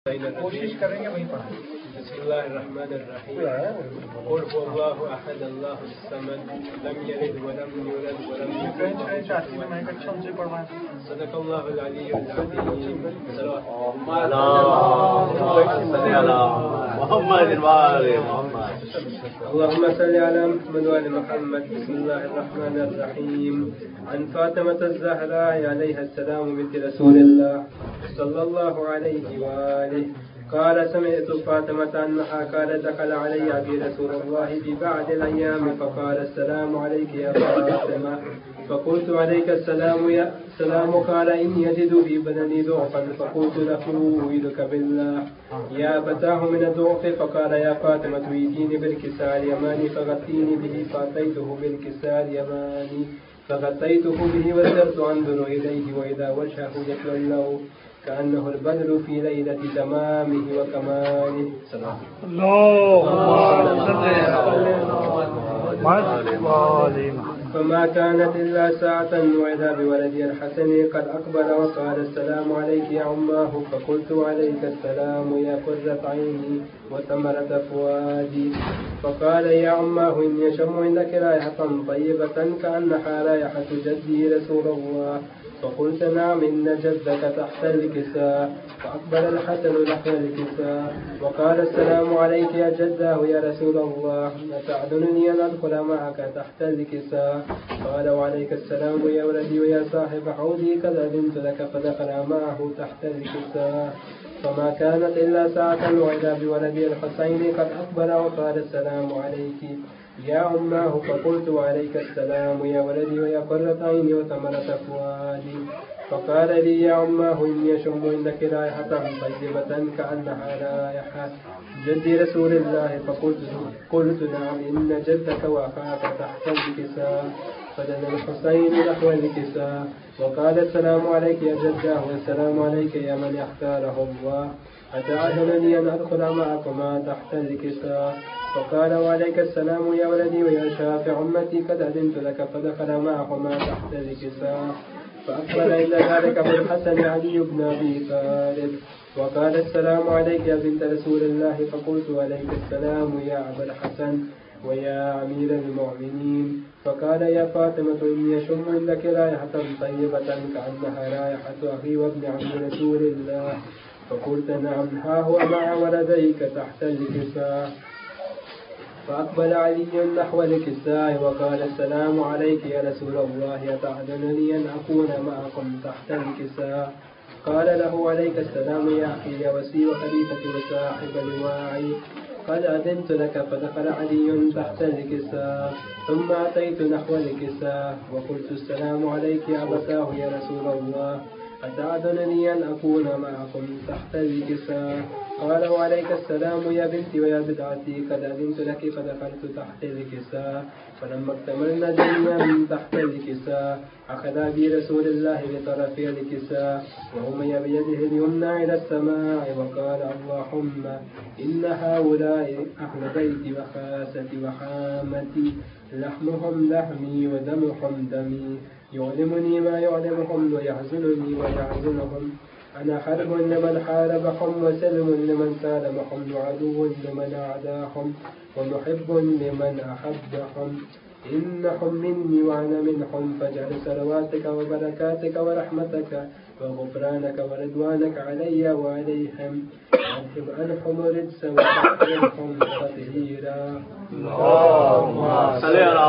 कोशिश करेंगे वहीं पढ़ाएं। बिस्मिल्लाहिर्रहमानिर्रहीम। कुल हुवल्लाहु अहद अल्लाहुस समद लम यलिद वलम यूलद वलम युकलद सदक़ल्लाहुल अलीयुल अज़ीम। اللهم صل على محمد وآل محمد. بسم الله الرحمن الرحيم. عن فاطمة الزهراء عليها السلام بنت رسول الله صلى الله عليه وآله قال سمعت فاطمة أنها قالت دخل علي أبي رسول الله في بعض الأيام فقال السلام عليك يا فاطمة فقلت عليك السلام يا سلام. قال إني أجد في بدني ضعفا فقلت له أعوذك بالله يا فتاه من الضعف. فقال يا فاطمة ائتيني بالكساء اليماني فغطيني به فأتيته بالكساء اليماني فغطيته به وصرت أنظر إليه وإذا وجهه يتولى كأنه البدر في ليلة تمامه وكماله. فما كانت إلا ساعة وإذا بولدي الحسن قد أقبل وقال السلام عليك يا عماه. فقلت عليك السلام يا قرة عيني وثمرة فؤادي. فقال يا عماه إني أشم عندك رائحة طيبة كأنها رائحة جدي رسول الله. فقلت نعم إن جدك تحت الكساء. فأقبل الحسن نحو الكساء وقال السلام عليك يا جداه يا رسول الله أتأذنني أن أدخل معك تحت الكساء؟ قال وعليك السلام يا ولدي ويا صاحب حوضي قد أذنت لك فدخل معه تحت الكساء. فما كانت إلا ساعة وإذا بولدي الحسين قد أقبل وقال السلام عليك يا عماه. فقلت وعليك السلام يا ولدي ويا قرة عيني وثمرة فؤادي. فقال لي يا عماه إني أشم عندك رائحة طيبة كأنها رائحة جدي رسول الله. فقلت نعم إن جدك وأخاك تحت الكساء. فدنا الحسين نحو الكساء وقال السلام عليك يا جداه والسلام عليك يا من اختاره الله أتأذنني أن أدخل معكما تحت الكساء؟ فقال وعليك السلام يا ولدي ويا شافع أمتي قد أذنت لك فدخل معهما تحت الكساء. فأقبل إلى ذلك بالحسن علي بن أبي طالب وقال السلام عليك يا بنت رسول الله. فقلت عليك السلام يا أبا الحسن ويا أمير المؤمنين. فقال يا فاطمة إني أشم عندك رائحة طيبة كأنها رائحة أخي وابن عم رسول الله. فقلت نعم ها هو مع ولديك تحت الكساء. فأقبل علي نحو الكساء وقال السلام عليك يا رسول الله أتأذنني أن أكون معكم تحت الكساء؟ قال له عليك السلام يا أخي يا وسي وخليفة وصاحب لواعي قد أذنت لك. فدخل علي تحت الكساء ثم أتيت نحو الكساء وقلت السلام عليك يا أبتاه يا رسول الله أتأذنني أن أكون معكم تحت الكساء؟ قال وعليك السلام يا بنتي ويا بدعتي قد أذنت لك. فدخلت تحت الكساء فلما اكتملنا جئنا من تحت الكساء أخذ بي رسول الله بطرف الكساء وهمي بيده اليمنى إلى السماء وقال اللهم إن هؤلاء أهل بيتي وخاستي وحامتي لحمهم لحمي ودمهم دمي يعلمني ما يعلمهم ويحزنني ويحزنهم. أنا حرب لمن حاربهم وسلم لمن سالمهم وعدو لمن أعداهم ومحب لمن أحبهم. إنهم مني وأنا منهم فاجعل صلواتك وبركاتك ورحمتك وغفرانك ورضوانك علي وعليهم واذهب عنهم الرجس وطهرهم تطهيرا. اللهم صل على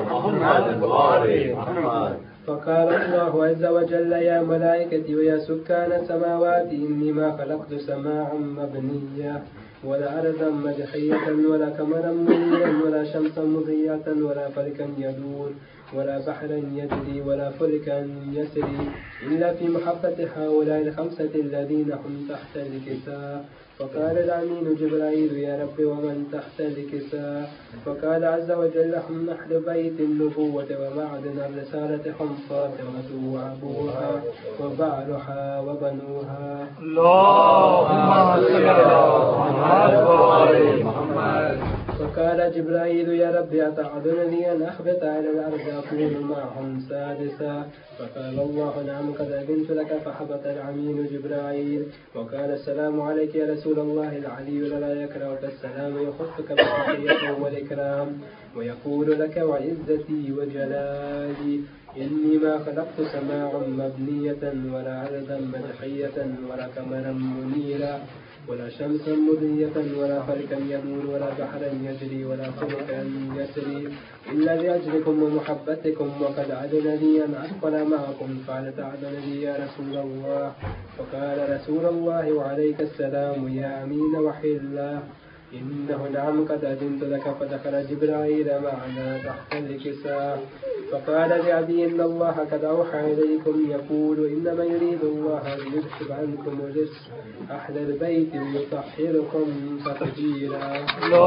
محمد. فقال الله عز وجل يا ملائكتي ويا سكان السماوات إني ما خلقت سماعا مبنيا ولا أرضا مدحية ولا قمرا منيا ولا شمسا مضيئة ولا فلكا يدور ولا بحرا يجري ولا فلكا يسري إلا في محبة هؤلاء الخمسة الذين هم تحت الكساء. فقال الأمين جبرائيل يا رب ومن تحت الكساء؟ فقال عز وجل هم أهل بيت النبوة ومعدن الرسالة هم فاطمة وأبوها وبعلها وبنوها. اللهم صل على محمد. فقال فقال جبرائيل يا رب أتعذرني أن أخبط على الأرض أكون معهم سادسا فقال الله نعم قد أذنت لك فحبط العميل جبرائيل وقال السلام عليك يا رسول الله العلي لا يكرهك السلام يخصك بالتحية والإكرام ويقول لك وعزتي وجلالي إني ما خلقت سماعا مبنية ولا أرضا مدحية ولا قمرا منيرا ولا شمسا مضية ولا فلكا يمور ولا بحرا يجري ولا طرقا يسري إلا لأجلكم ومحبتكم وقد عدنا لي أن أدخل معكم فعل تعدن لي يا رسول الله فقال رسول الله وعليك السلام يا أمين وحلا إنه نعم قد أذنت لك فدخل جبرائيل معنا تحت الكساء فقال لعدي إن الله قد أوحى إليكم يقول إنما يريد الله ليذهب عنكم الرجس أهل البيت ويطهركم تطهيرا.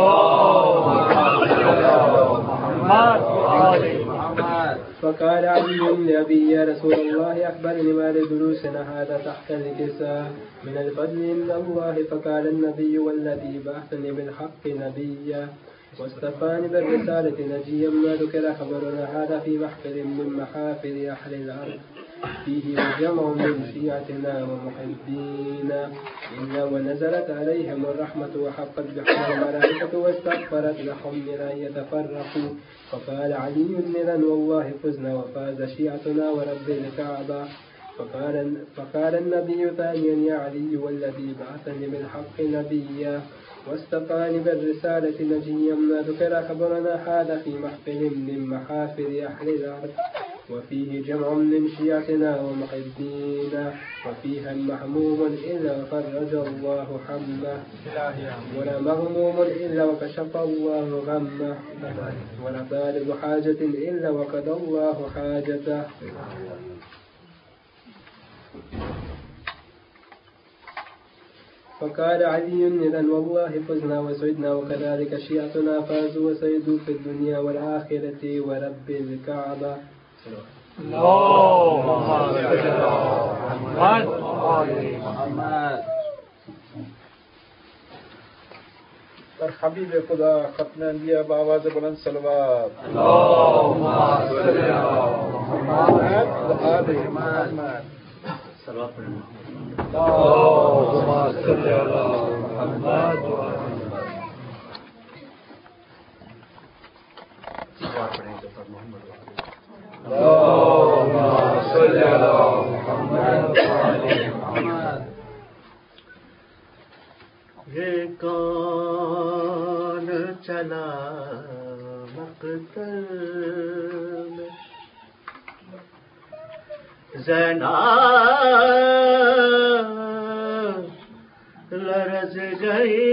فقال علي لأبي يا رسول الله أخبرني ما لجلوسنا هذا تحت الكساء من الفضل من الله فقال النبي والذي بعثني بالحق نبيا واصطفاني بالرسالة نجيا ما ذكر خبرنا هذا في محفل من محافل أهل الأرض فيه جمع من شيعتنا ومحبينا إلا ونزلت عليهم الرحمة وحقت بهم الملائكة واستغفرت لهم من أن يتفرقوا فقال علي إذن والله فزنا وفاز شيعتنا ورب الكعبة فقال النبي ثانيا يا علي والذي بعثني بالحق نبيا واستقاني بالرسالة نجيا ما ذكر خبرنا هذا في محفل من محافل أهل الأرض وفيه جمع من شيعتنا ومحبينا وفيها المحموم إلا فرج الله حمه ولا مغموم إلا وكشف الله غمه ولا طالب حاجة إلا وقضى الله حاجته. فقال علي إذن والله فزنا وسعدنا وكذلك شيعتنا فازوا وسعدوا في الدنيا والآخرة ورب الكعبة. اور حبیب خدا ختم انبیاء بآواز بلند صلوات یہ کون چلا مقتل میں زینب لرز گئی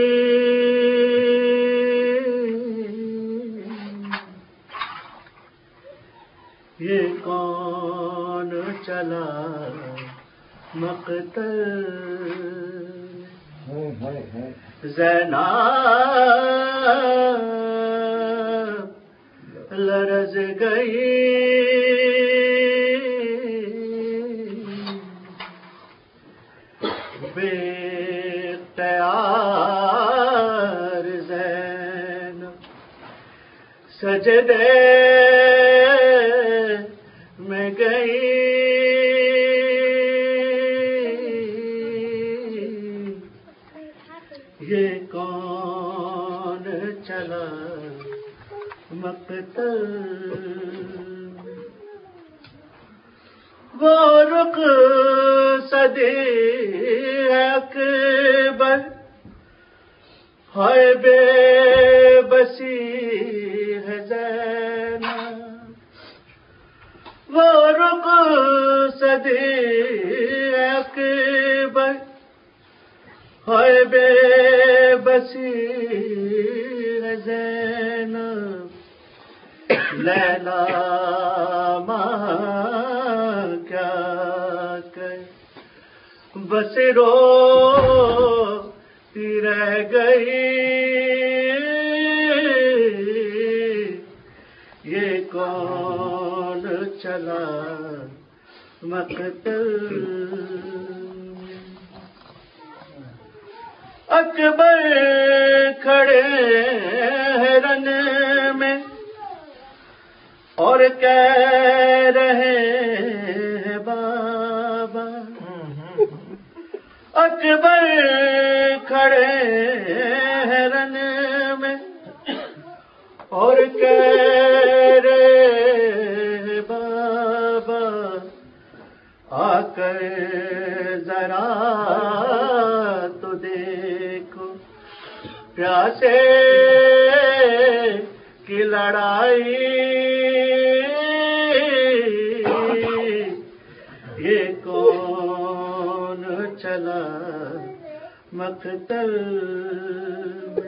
یہ کون چلا مقتل زینب لرز گئی بے اختیار زینب سجدے میں گئی یہ کون چلا مقتل وہ رخ صدی اکبر ہے بے بسی ہے زینب وہ رخ صدی اکبر ہے بے بسی ہے زینب لیلا ماں کیا کہ بس روتی رہ گئی یہ کون چلا مقتل اکبر کھڑے ہیں رن میں اور کہہ رہے ہیں بابا. اکبر کھڑے ہیں رن میں اور کہہ رہے بابا آ کر ذرا تو دیکھو پیاسے کی لڑائی. یہ کون چلا مقتل میں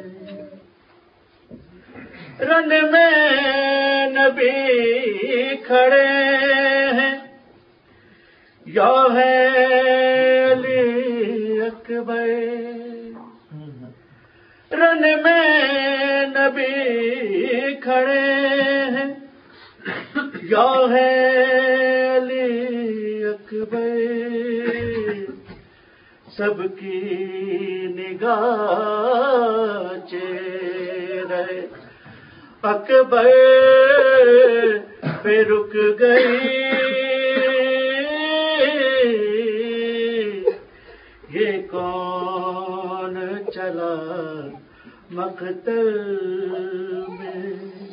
رن میں نبی کھڑے ہیں یا ہے علی اکبر. رن میں نبی کھڑے ہیں یا ہے علی اکبر. سب کی نگاہ چہرے اکبر پہ رک گئی. یہ کون چلا مقتل میں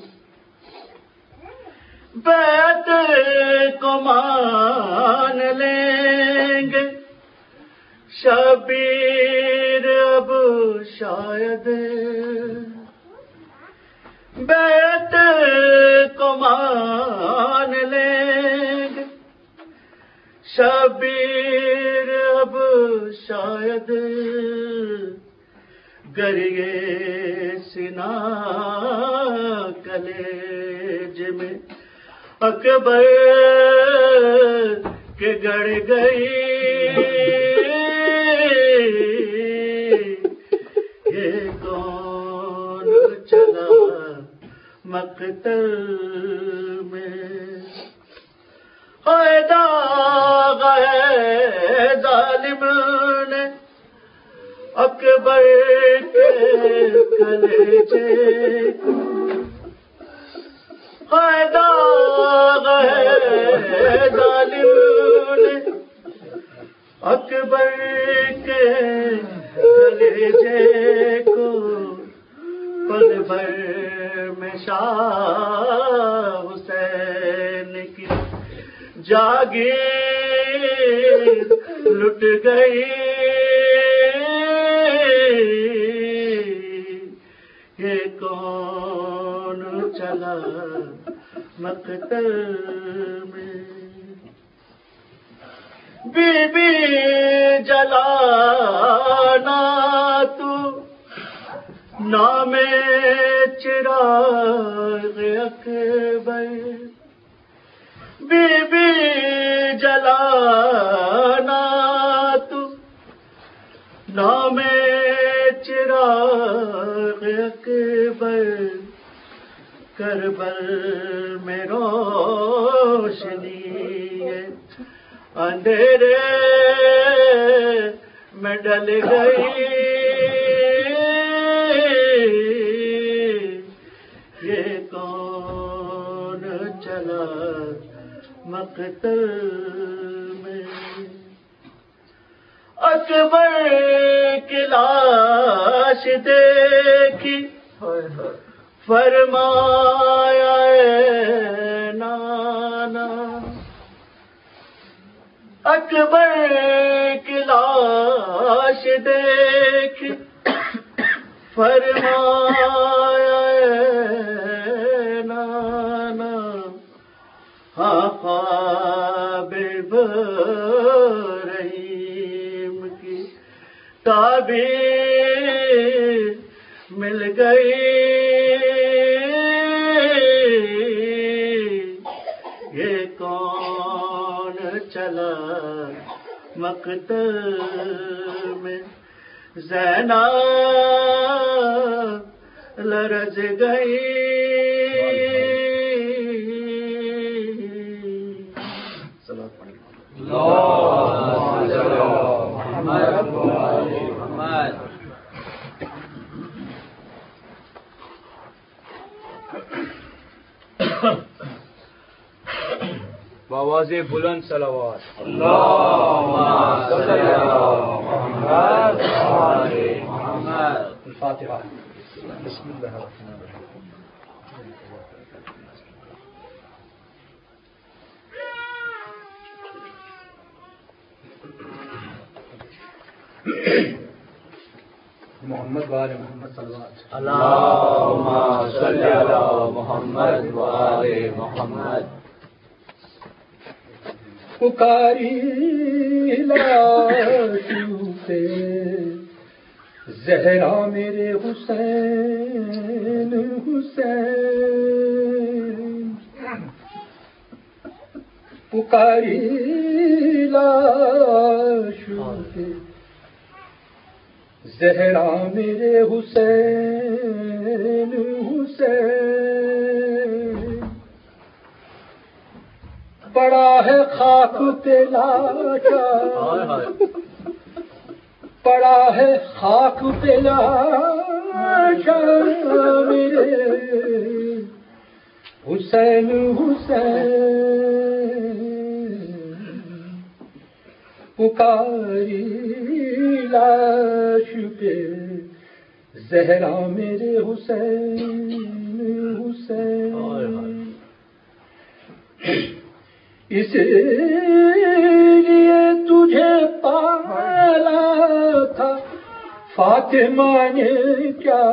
بیعت کو مان لیں گے شبیر اب شاید. بیعت کو مان لیں گے شبیر اب شاید. گر یہ سینہ کلیج میں اکبر کے گڑ گئی. یہ کون چلا مقتل میں داغ ہے ظالم نے اکبر کے کلیجے. داغ ہے ظالم نے اکبر کے کلیجے کو. پل بھر میں شاہ حسین کی جاگیر لٹ گئی. یہ کون چلا مقتل میں بی بی جلانا تو نام چراغ اکبر. بی بی جلانا تو نام چراغ اکبر. کربل میں روشنی اندھیرے میں ڈل گئی. یہ کون چلا مقتل میں اکبر کی لاش دیکھی فرمایا اے نانا. اکبر کی لاش دیکھ فرمایا اے نانا. ہاں خواب رحیم کی تعبیر مل گئی. یہ کون چلا مقتل میں زینب لرز گئی. بآواز بلند صلوات الفاتحہ. بسم اللہ الرحمن الرحیم. محمد وآل محمد صلوات. اللهم صل على محمد وآل محمد. پکاری لاشوں پہ زہرا میرے حسین حسین. پکاری لاشوں پہ زہرا میرے حسین حسین. پڑا ہے خاک پہ لاشا، پڑا ہے خاک پہ لاشا میرے حسین حسین. پکاری لاش پہ زہرا میرے حسین حسین. اس لیے تجھے پالا تھا فاطمہ نے کیا،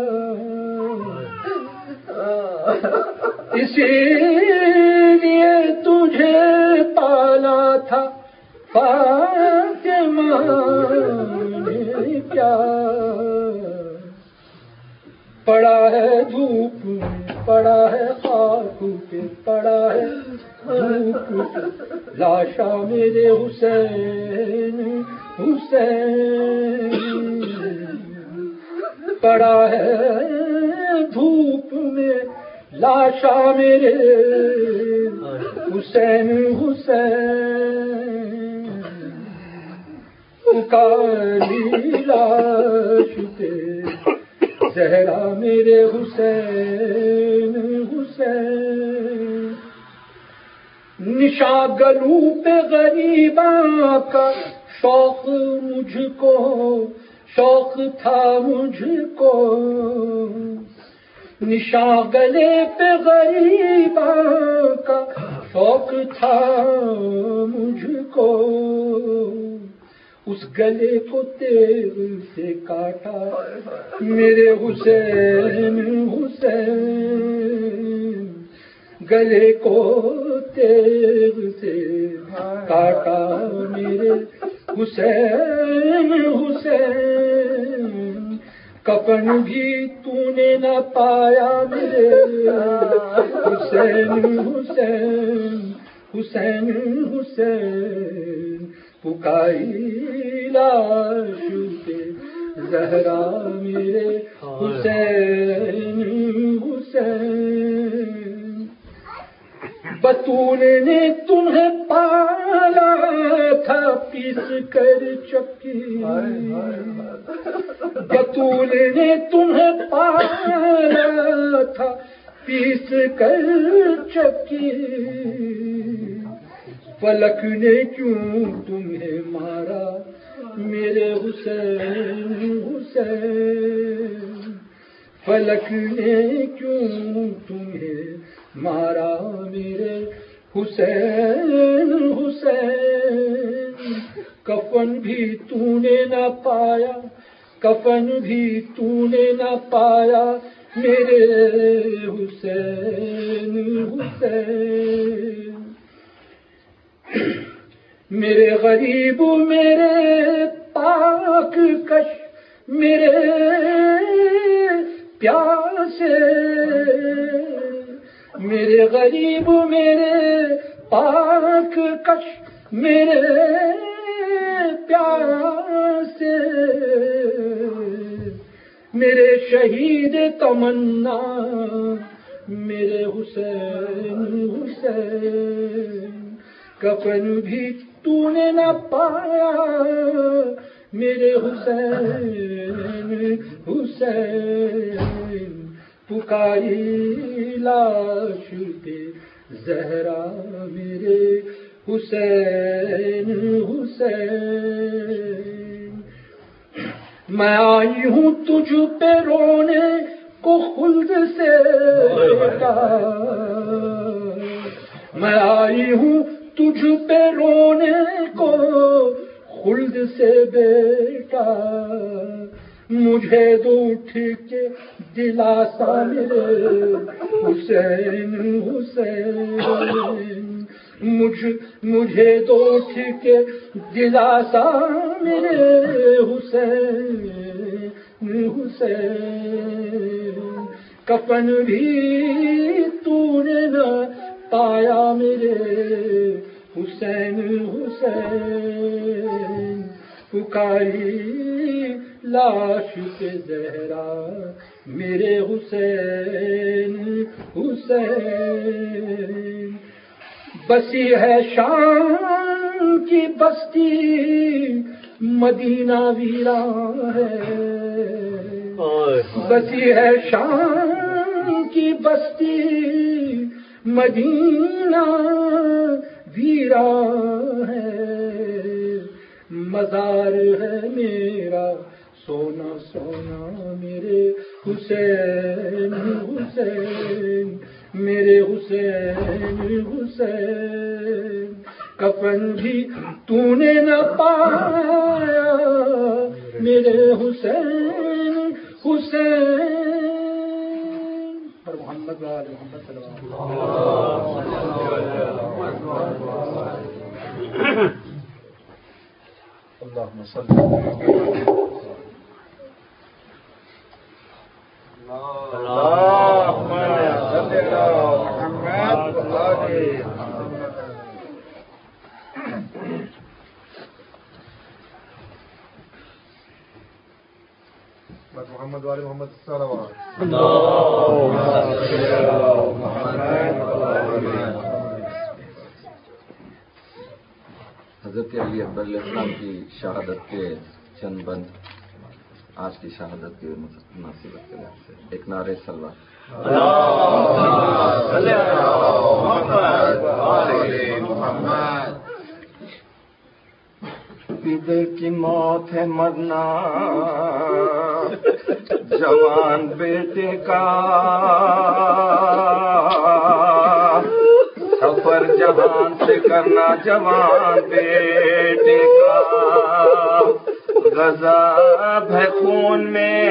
اس لیے تجھے پالا تھا فاطمہ نے کیا. پڑا ہے دھوپ میں، پڑا ہے خاک پہ، پڑا ہے دھوپ پہ لاشا میرے حسین حسین. پڑا ہے دھوپ میں لاشا میرے حسین حسین. پکاری لاش پہ زہرا میرے حسین حسین. نشاں گلو پہ غریباں کا شوق مجھ کو، شوق تھا مجھ کو. نشاں گلے پہ غریباں کا شوق تھا مجھ کو. اس گلے کو تیر سے کاٹا میرے حسین حسین. گلے کو تیر سے کاٹا میرے حسین حسین. کفن بھی تو نے نہ پایا میرے حسین حسین حسین حسین. پکاری لاش پہ زہرا میرے حسین حسین. بطول نے تمہیں پالا تھا پیس کر چکی، بطول نے تمہیں پالا تھا پیس کر چکی. فلک نے کیوں تمہیں مارا میرے حسین حسین. فلک نے کیوں تمہیں مارا میرے حسین حسین. کفن بھی تو نے نہ پایا، کفن بھی تو نے نہ پایا میرے حسین حسین. میرے غریب میرے پاک کش میرے پیاسے، میرے غریب میرے پاک کش میرے پیاسے. میرے شہید تمنا میرے حسین حسین. کفن بھی تو نے نہ پایا میرے حسین حسین. پکاری لاش پہ زہرا میرے حسین حسین. میں آئی ہوں تجھ پہ رونے کو خلد سے بیٹا، میں آئی ہوں تجھ پہ رونے کو خلد سے بیٹا. مجھے دو اٹھ کے دلاسا میرے حسین حسین. مجھے دو اٹھ کے دلاسا میرے حسین حسین. کفن بھی تو نے نہ پایا میرے حسین حسین. پکاری لاش پہ زہرا میرے حسین حسین. بسی ہے شام کی بستی مدینہ ویران ہے، بسی ہے شام کی بستی مدینہ ویران ہے. مزار ہے میرا سونا سونا میرے حسین حسین میرے حسین حسین. کفن بھی تو نے نہ پایا میرے حسین حسین. پر محمد وآل محمد صلی اللہ علیہ وسلم. اللهم صل على محمد وآل محمد صلوات. حضرت علی اکبر علیہ السلام کی شہادت کے چند بند آج کی شہادت کی مناسبت کے لحاظ سے ایک نعرے سلوات. پدر کی موت ہے مرنا جوان بیٹے کا، سفر جہان سے کرنا جوان بیٹے کا. غضب ہے خون میں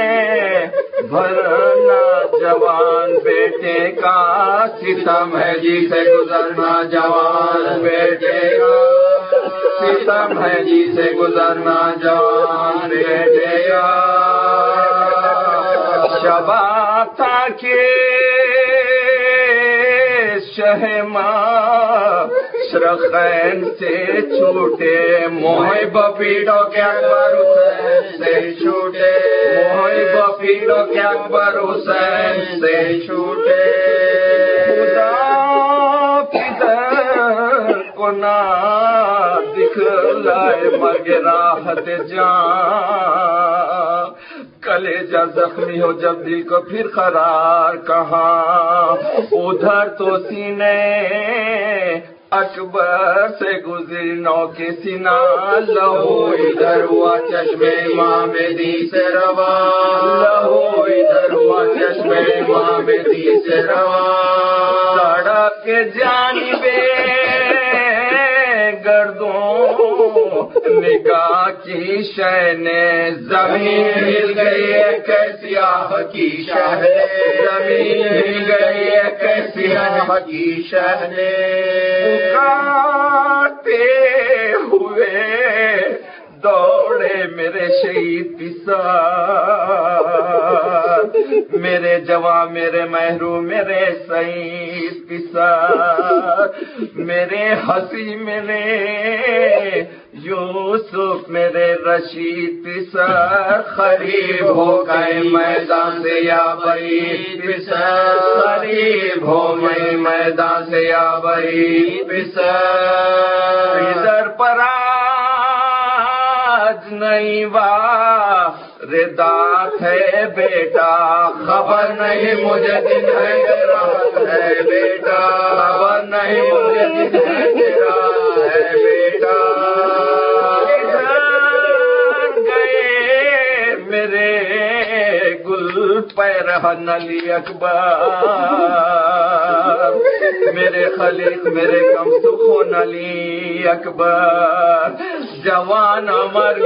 بھرنا جوان بیٹے کا، ستم ہے جی سے گزرنا جوان بیٹے کا، ستم ہے جی سے گزرنا جوان بیٹے کا. شباب تھا کہ شہما شرخین سے چھوٹے، محب پیڑو کے اکبر حسین سے چھوٹے، محب پیڑو کے اکبر حسین سے چھوٹے. خدا پدر کو نہ دکھلائے مرگ راحت جان، کلیجہ زخمی ہو جب دل کو پھر قرار کہاں. ادھر تو سینے اکبر سے گزری نو کے سینا لہو، ادھر ہوا چشم امام دی سے روا، لہو ادھر ہوا چشم امام دی سے روا. سڑک کے جانبے گردوں نگاہ کی شہنے، زمین ہل گئی ہے کیسی آہ کی شہنے، زمین ہل گئی ہے کیسی آہ کی شہنے. پکارتے ہوئے دوڑے میرے شہید پسار، میرے جوان میرے محروم میرے شہید پسار، میرے ہنسی میرے یوسف میرے رشید پسار. قریب ہو گئے میدان سے یا بعید پسار، قریب ہو گئے میدان سے یا بعید پسار. ادھر پر آج نہیں وا ردات ہے بیٹا خبر نہیں مجھے دن ہے رات ہے بیٹا خبر نہیں مجھے دن ہے تیرا ہے بیٹا گئے میرے گل پیرہن علی اکبر میرے خلیق میرے کم سخن علی اکبر جوان مرگ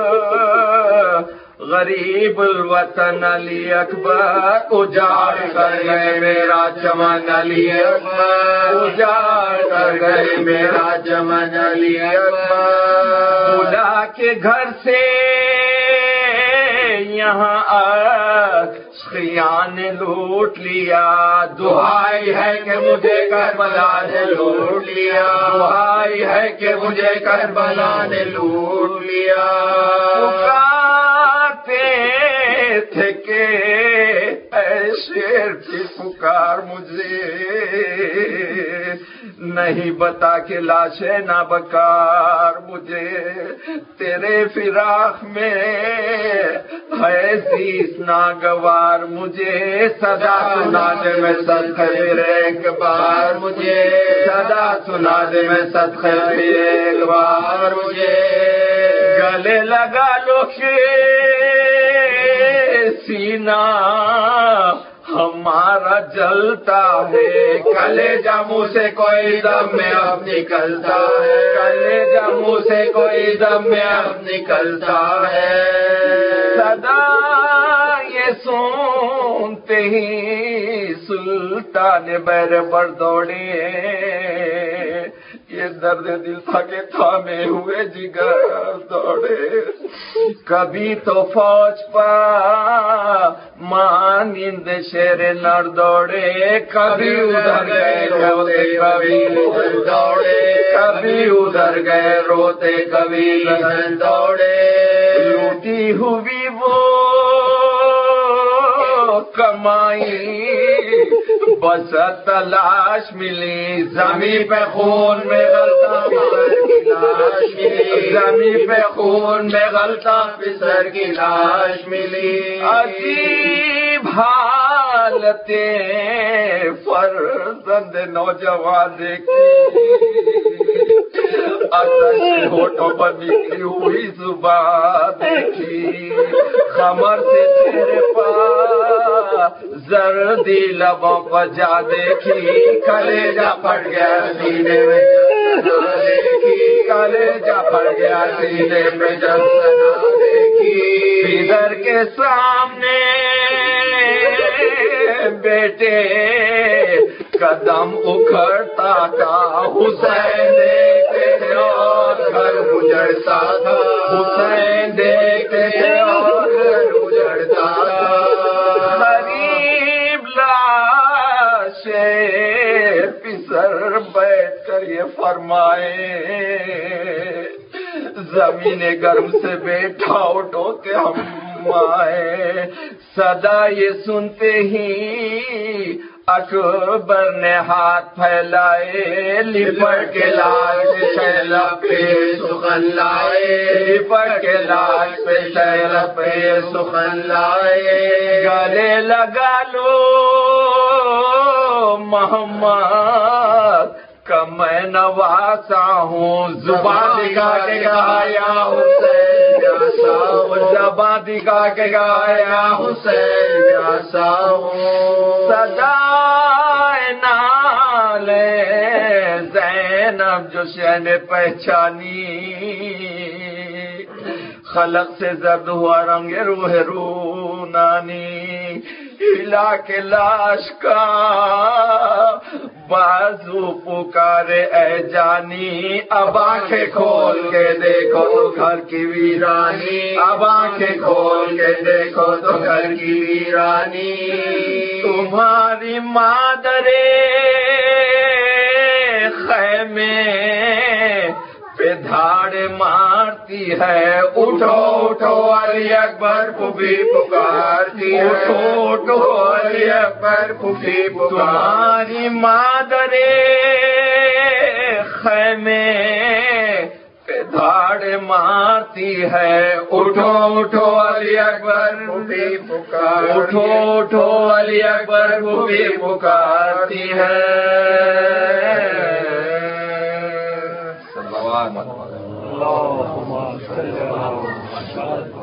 غریب الوطن علی اکبر اجاڑ کر گئے میرا چمن علی اکبر اجاڑ کر گئے میرا چمن علی اکبر بلا کے گھر سے یہاں خیان نے لوٹ لیا دعائی ہے کہ مجھے کربلا نے لوٹ لیا دعائی ہے کہ مجھے کربلا نے لوٹ لیا تھے کہ اے شیر کی پکار مجھے نہیں بتا کے لاشیں نہ بکار مجھے تیرے فراق میں ہے عزیز ناگوار مجھے صدا سنا دے میں صدقے پھر ایک بار مجھے صدا سنا دے میں صدقے پھر ایک بار مجھے گلے لگا لو کہ سینہ ہمارا جلتا ہے کلیجہ منہ سے کوئی دم میں اب نکلتا ہے کلیجہ منہ سے کوئی دم میں اب نکلتا ہے صدا یہ سنتے ہی سلطان بیر بر دوڑے یہ درد دل تھا کہ تھامے ہوئے جگر دوڑے کبھی تو فوج پا مانند شیر نر دوڑے کبھی ادھر گئے روتے کبھی ادھر دوڑے کبھی ادھر گئے روتے کبھی ادھر دوڑے لوٹی ہوئی وہ کمائی بس تلاش ملی زمین پہ خون میں غلطہ پسر کی لاش ملی زمین پہ خون میں غلطہ پسر کی لاش ملی عجیب حالتیں فرزند نوجوان دیکھی آتش ہوٹوں پر نکلی ہوئی زبان دیکھی خمر سے تیرے پاس زردی لبوں پر جا دیکھی کلیجہ پھٹ گیا سینے میں دیکھی کلیجہ پھٹ گیا سینے میں جب سنا دیکھی ادھر کے سامنے بیٹے قدم اکھڑتا تھا حسین دیکھتے تھے اور گھر اجڑتا تھا حسین دیکھتے تھے اور گھر اجڑتا تھا غریب لاشے پسر بیٹھ کر یہ فرمائے زمین گرم سے بیٹھا اٹھو کہ ہم آئے صدا یہ سنتے ہی اکبر نے ہاتھ پھیلائے لپٹ کے لاش پہ شیلا پہ سخن لائے لپٹ کے لاش پہ شیلا پہ سخن لائے گلے لگا لو محمد کا میں نواسا ہوں زبان دکھا کے گایا حسین جیسا ہوں زبان دکھا کے گایا حسین جیسا ہوں صدائے نالے زینب جو شہ نے پہچانی خلق سے زرد ہوا رنگ روح رونانی ہلا کے لاش کا بازو پکارے اے جانی اب آنکھیں کھول کے دیکھو تو گھر کی ویرانی اب آنکھیں کھول کے دیکھو تو گھر کی ویرانی تمہاری مادرے خیمے پہ دھاڑ مارتی ہے اٹھو اٹھو علی اکبر پھوپھی پکارتی ہے اٹھو اٹھو علی اکبر پھوپھی تمہاری مادرے خیمے پہ پھاڑ مارتی ہے، اٹھو اٹھو علی اکبر بھی پکار، اٹھو اٹھو علی اکبر بھی پکارتی ہے۔ صلوات